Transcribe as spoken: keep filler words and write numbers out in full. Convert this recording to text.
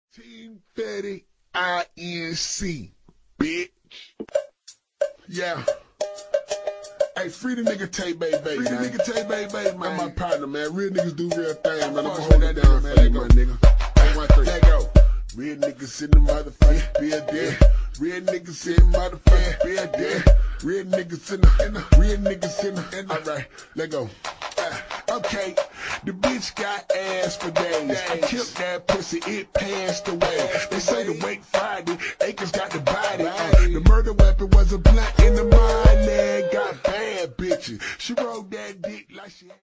Team Fetty I N C, bitch. Yeah. Hey, free the nigga Tay Bay Bay, free man. Free the nigga Tay Bay Bay, man. That's my partner, man. Real niggas do real things, man. I'ma hold it down for you, my nigga. Hey, one, three. Let go. Real niggas in the motherfucking building. Real niggas in the motherfucking building. Real niggas in the, in the, real niggas in the, in the. All right, let go. Uh, okay, the bitch got ass for days. I killed that pussy, it passed away. They say the wake Friday, Akers got the body. Uh, the murder weapon was a blunt in the mind. Got bad bitches. She rode that dick like she